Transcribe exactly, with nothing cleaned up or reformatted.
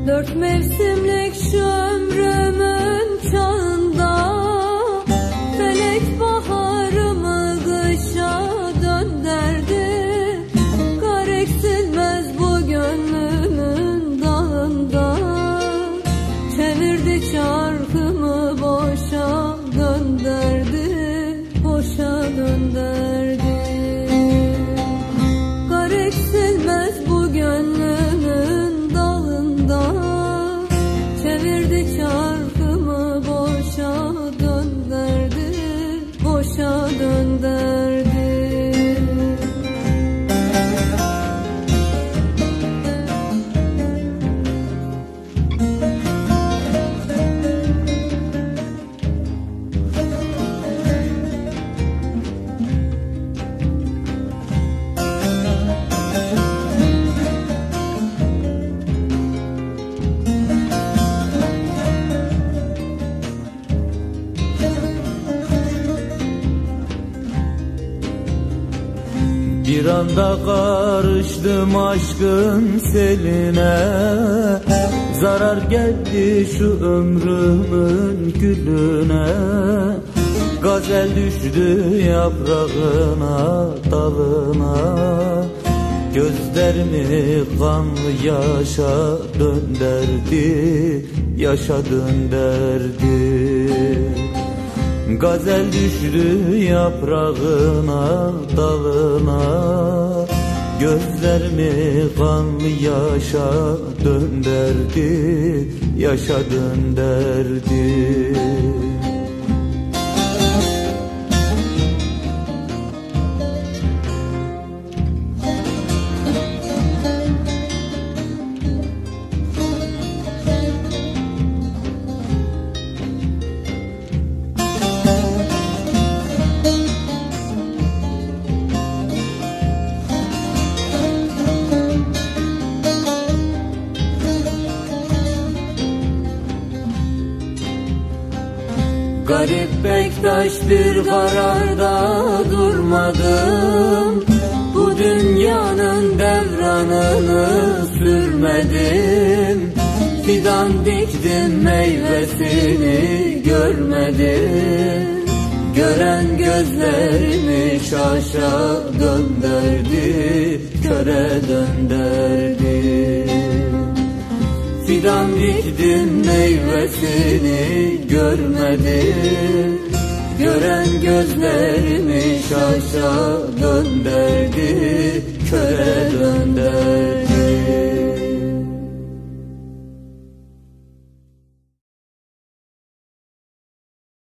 Dört mevsimlik şu ömrümün çağında felek baharımı kışa döndürdü. Kar eksilmez bu gönlümün dağında, çevirdi çarkımı boşa döndürdü, boşa döndürdü. Kar eksilmez bu gönlümün dağında, çevirdi çarkımı boşa döndürdü, boşa döndürdü. Bir anda karıştım aşkın seline, zarar geldi şu ömrümün gülüne. Gazel düştü yaprağına, dalına, gözlerimi kanlı yaşa döndürdü, yaşa döndürdü. Gazel düştü yaprağına, dalına, gözlerimi kanlı yaşa döndürdü, yaşa döndürdü. Garip bektaş bir kararda durmadım, bu dünyanın devranını sürmedim. Fidan diktim meyvesini görmedim, gören gözlerimi şaşa döndürdü, köre döndürdü. Fidan diktim meyvesini görmedim, gören gözlerimi şaşa döndürdü,